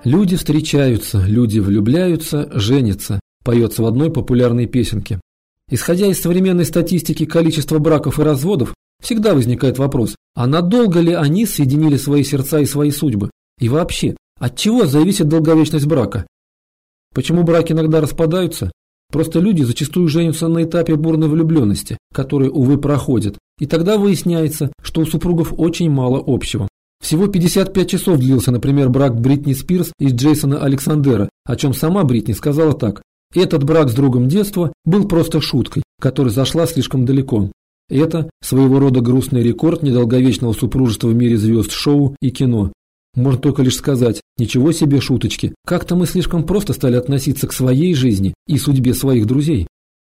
Люди встречаются, люди влюбляются, женятся, поется в одной популярной песенке. Исходя из современной статистики количества браков и разводов, всегда возникает вопрос, а надолго ли они соединили свои сердца и свои судьбы? И вообще, от чего зависит долговечность брака? Почему браки иногда распадаются? Просто люди зачастую женятся на этапе бурной влюбленности, который, увы, проходит, и тогда выясняется, что у супругов очень мало общего. Всего 55 часов длился, например, брак Бритни Спирс и Джейсона Александера, о чем сама Бритни сказала так. Этот брак с другом детства был просто шуткой, которая зашла слишком далеко. Это своего рода грустный рекорд недолговечного супружества в мире звезд шоу и кино. Можно только лишь сказать, ничего себе шуточки, как-то мы слишком просто стали относиться к своей жизни и судьбе своих друзей.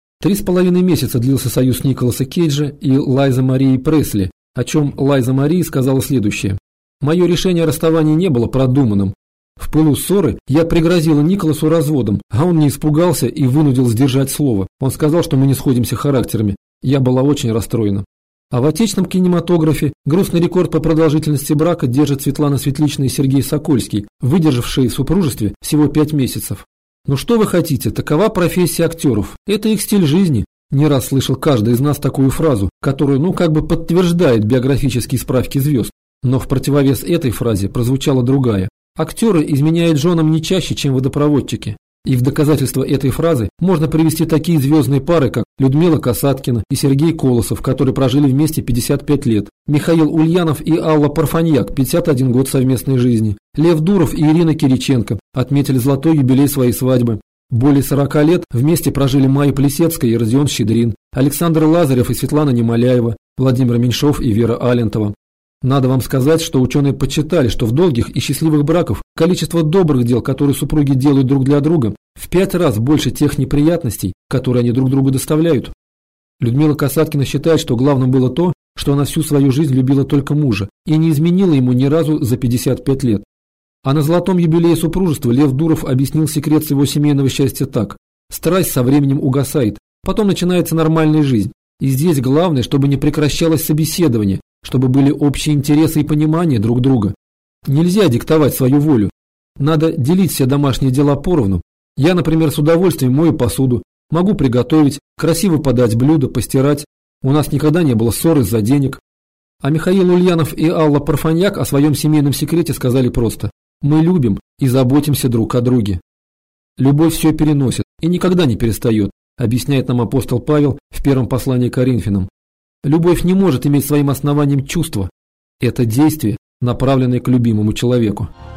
3,5 месяца длился союз Николаса Кейджа и Лайзы Марии Пресли, о чем Лайза Марии сказала следующее. «Мое решение о расставании не было продуманным. В пылу ссоры я пригрозила Николасу разводом, а он не испугался и вынудил сдержать слово. Он сказал, что мы не сходимся характерами. Я была очень расстроена». А в отечественном кинематографе грустный рекорд по продолжительности брака держат Светлана Светлична и Сергей Сокольский, выдержавшие в супружестве всего 5 месяцев. Ну что вы хотите, такова профессия актеров, это их стиль жизни. Не раз слышал каждый из нас такую фразу, которая подтверждает биографические справки звезд. Но в противовес этой фразе прозвучала другая. Актеры изменяют женам не чаще, чем водопроводчики. И в доказательство этой фразы можно привести такие звездные пары, как Людмила Касаткина и Сергей Колосов, которые прожили вместе 55 лет, Михаил Ульянов и Алла Парфаньяк, 51 год совместной жизни, Лев Дуров и Ирина Кириченко отметили золотой юбилей своей свадьбы. Более 40 лет вместе прожили Майя Плесецкая и Родион Щедрин, Александр Лазарев и Светлана Немоляева, Владимир Меньшов и Вера Алентова. Надо вам сказать, что ученые подсчитали, что в долгих и счастливых браках количество добрых дел, которые супруги делают друг для друга, в 5 раз больше тех неприятностей, которые они друг другу доставляют. Людмила Касаткина считает, что главным было то, что она всю свою жизнь любила только мужа и не изменила ему ни разу за 55 лет. А на золотом юбилее супружества Лев Дуров объяснил секрет своего семейного счастья так. Страсть со временем угасает, потом начинается нормальная жизнь. И здесь главное, чтобы не прекращалось собеседование, чтобы были общие интересы и понимание друг друга. Нельзя диктовать свою волю. Надо делить все домашние дела поровну. Я, например, с удовольствием мою посуду, могу приготовить, красиво подать блюда, постирать. У нас никогда не было ссор из-за денег. А Михаил Ульянов и Алла Парфаньяк о своем семейном секрете сказали просто: «Мы любим и заботимся друг о друге». Любовь все переносит и никогда не перестает, объясняет нам апостол Павел в первом послании к Коринфянам. Любовь не может иметь своим основанием чувства. Это действие, направленное к любимому человеку.